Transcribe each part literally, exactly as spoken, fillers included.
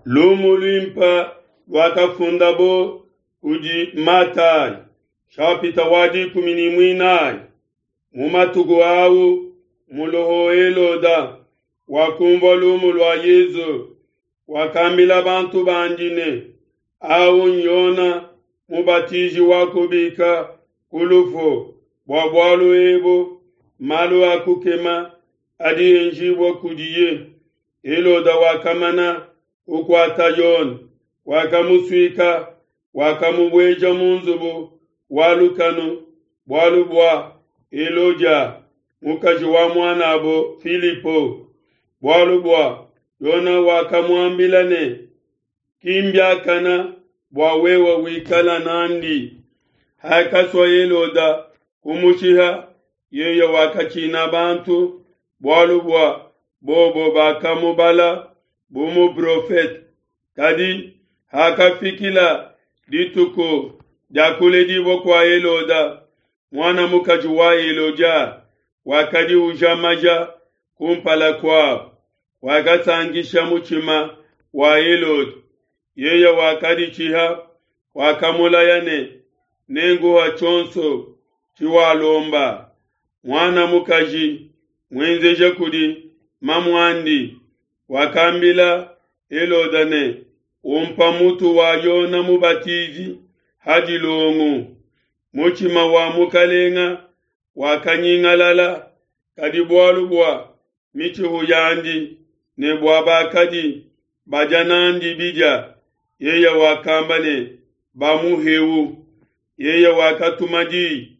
lumu luimpa wakafunda bo uji matai shapita wadi kumini mwinai mumatugu au muloho eloda wakumva lumu lwa Yesu wakambila bantu bandine au nyona mubatiji wakubika kulufo bwabwalu ebo malu akukema adi enjibwa kudiye eloda wakamana ukwata yon wakamuswika wakamubweja munzubu walukanu bwalubwa eloja mukaji wa mwana abo Filipo bwalubwa yona wakamwambilane kimbya kana bwawewa wikala nandi hakaswa eloda kumushiha yeye wakachina bantu bwalubwa bobo bakamubala bumu profet kadi hakafikila dituko jakule dibo kwa eloda mwana mukaji wa eloja wakadi ujamaja kumpala kwa wakasangisha muchima wa elod yeye wakadi chiha wakamula yane nengu wa chonso chiwa lomba mwana mukaji mwenzeje kudi mamwandi wakambila elodane umpa mutu wa yona mubatizi hadi longu muchima wa mukalenga wakanyingalala kadi bwalubwa michi huyandi ne bwaba kadi bajanandi bija yeye wakambane bamuhewu yeye wakatumadi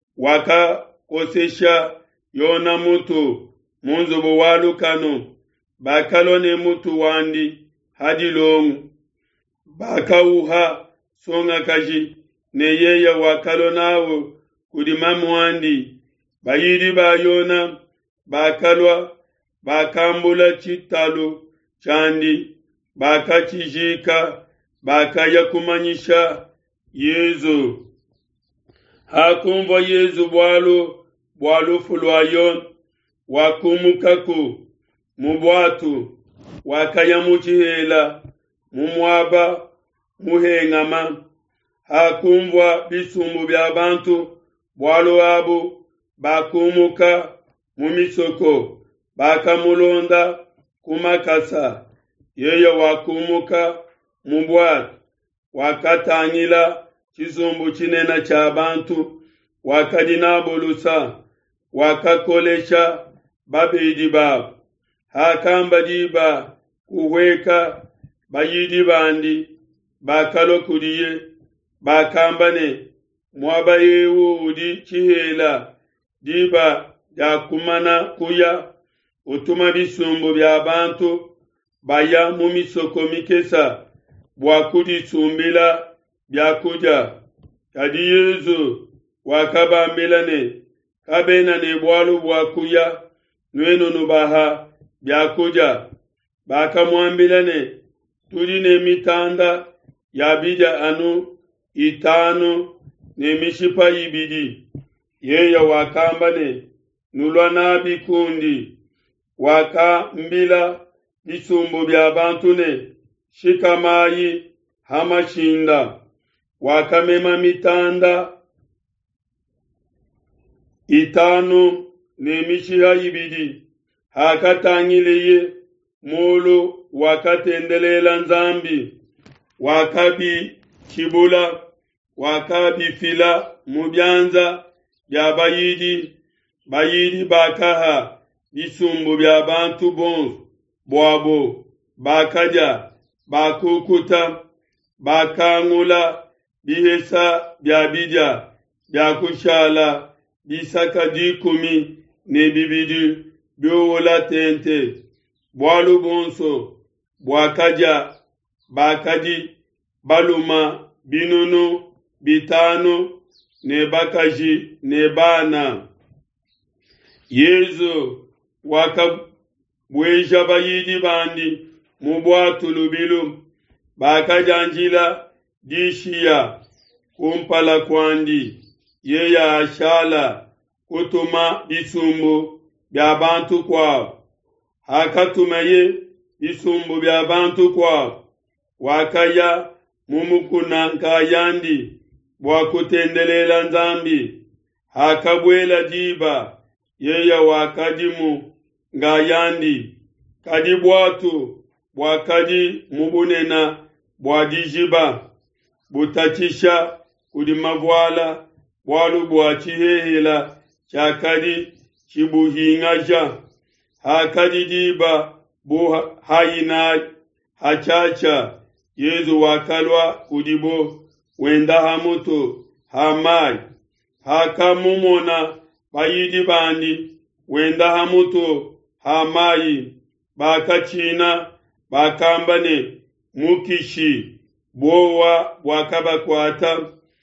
wakakosesha yona mutu munzubu walukano bakalone mutu wandi hadi longu bakauha songa kaji ne yeye wakalonawo kudimamu wandi bayidi bayona bakalwa bakambula chitalo chandi bakachijika bakayakumanyisha Yezu hakumva Yezu bwalo bwalo fulwayon wakumukaku mubwatu wakayamuchihela mumwaba muhengama hakumva bisumbu bya bantu bwalo abo bakumuka mumisoko bakamulonda kumakasa yeye wakumuka mubwatu wakatangila chizumbu chinena cha bantu wakadinabulusa wakakolesha babidi babo hakamba diba kuweka bayidi bandi bakalokudiye bakambane mwabayewu udi chihela diba yakumana kuya utuma bisumbu bya bantu baya mumisoko mikesa bwakudi sumbila byakuja kadi Yezu wakabambelane kabena ne bwalu bwakuya nweno nubaha byakuja bakamwambilane tuli ne mitanda yabija anu itano ne mishipa ibidi yeye wakambane nulwa na bikundi wakambila bisumbu bya bantu ne shikamayi hamashinda wakamema mitanda itano nemishiha ibidi hakatangileye molo wakatendelela nzambi wakabi chibula wakabi fila mubyanza bya bayidi bayidi bakaha bisumbu bya bantu bon bwabo bakaja bakukuta bakangula bihesa byabidya byakushala bisaka dikumi ne bibidi byowola tente bwalu bonso bwakaja bakadi baluma binono bitano ne bakaji ne bana Yezu wakabweja bayidi bandi mubwatu lubilu bakajanjila dishiya kumpala kwandi yeya ashala kutuma bisumbu bya bantu kwao hakatumaye bisumbu bya bantu kwao wakaya mumukuna nkayandi bwakutendelela nzambi hakabwela diba yeya wakadimu ngayandi kadi bwatu bwakadi mubunena bwadijiba butachisha kudi mavwala bwalu bwachihehela chakadi chibuhingaja hakadi diba buha hayina hachacha yezu wakalwa kudibo wenda hamuto hamai hakamumona bayidi bandi wenda hamuto hamai bakachina bakambane mukishi bowa wakabakwata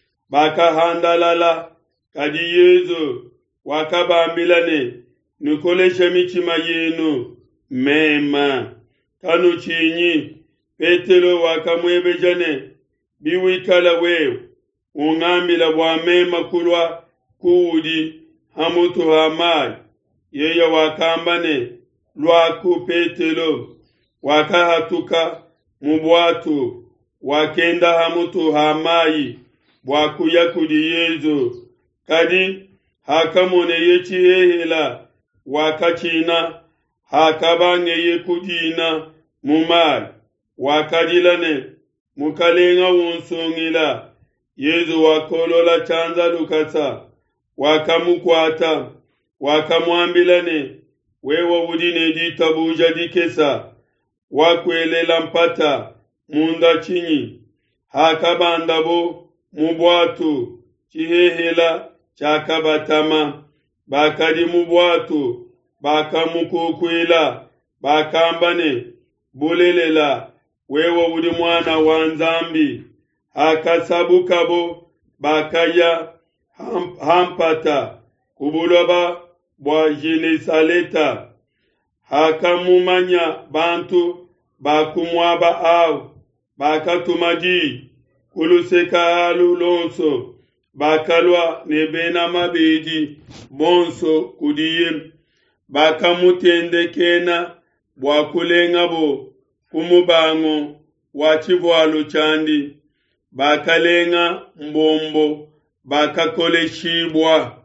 bakahandalala kadi yezu wakabambilane nukolesha michima yenu mema kanu chinyi Petero wakamwebejane biwikala wewe ungambila bwa mema kulwa kuudi hamutu hamai yeya wakambane lwaku Petero wakahatuka mubwatu wakenda hamutu hamai bwakuya kudi yezu kadi hakamone yechihehela wakachina hakabange yekudina mumai wakadilane mukalenga wunsungila yezu wakolola chanza lukasa wakamukwata wakamwambilane wewe udine ditabuja dikesa wakwelela mpata munda chinyi hakabandabo mubwatu chihehela chakabatama bakadi mubwatu bakamukukwila bakambane bulelela wewe udi mwana wa nzambi hakasabukabo bakaya ham, hampata kubuloba bwa Jenesaleta hakamumanya bantu bakumwaba au bakatumadi kuluseka alulonso bakalwa nebena mabedi bonso kudiye bakamutendekena bwakulengabo kumubango wachivwalo chandi bakalenga mbombo bakakoleshibwa